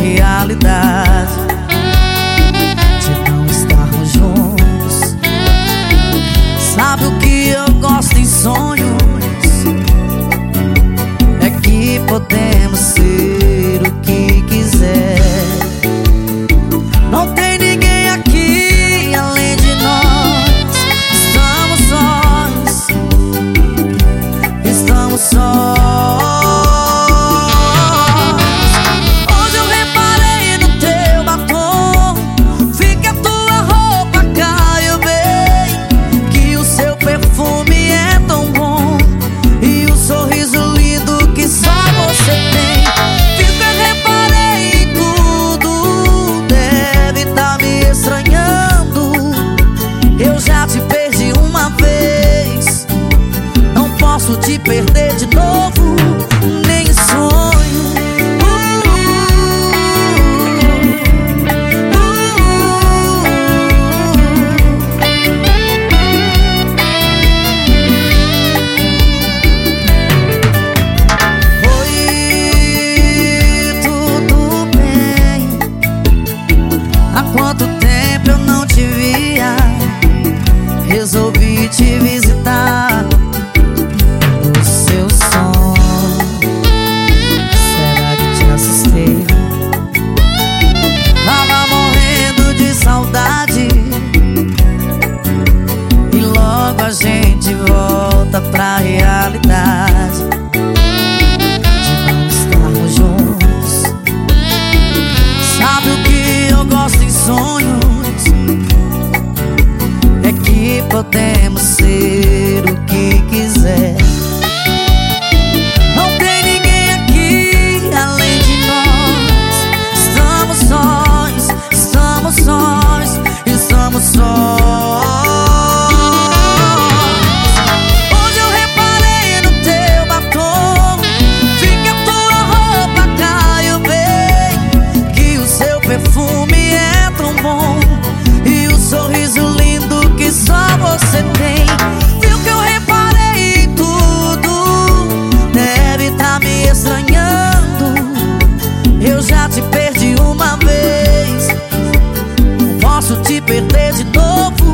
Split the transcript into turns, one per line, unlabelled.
realidade de não estarmos juntos. Sabe o que eu gosto em sonhos? É que podemos ser o que quiser. Não tem ninguém aqui além de nós. Estamos sós, estamos sós. Hoje eu reparei no teu batom, vi que a tua roupa caiu bem, que o seu perfume é tão bom e o sorriso lindo que só você tem. Vi que eu reparei em tudo, deve estar me estranhando. Eu já te perdi uma vez, não posso te perder de novo, nem em sonho. Oi, tudo bem? Há quanto tempo eu não te via? Resolvi te visitar no seu som. Será que te assustei? Tava morrendo de saudade e logo a gente volta pra realidade de não estarmos juntos. Sabe o que eu gosto em sonhos? É que podemos ser o que quiser. Não tem ninguém aqui além de nós. Estamos sós, estamos sós, estamos sós. Hoje eu reparei no teu batom, vi que a tua roupa caiu bem, que o seu perfume é tão bom e o sorriso lindo que só você tem. Viu que eu reparei em tudo, deve estar me estranhando. Eu já te perdi uma vez, não posso te perder de novo,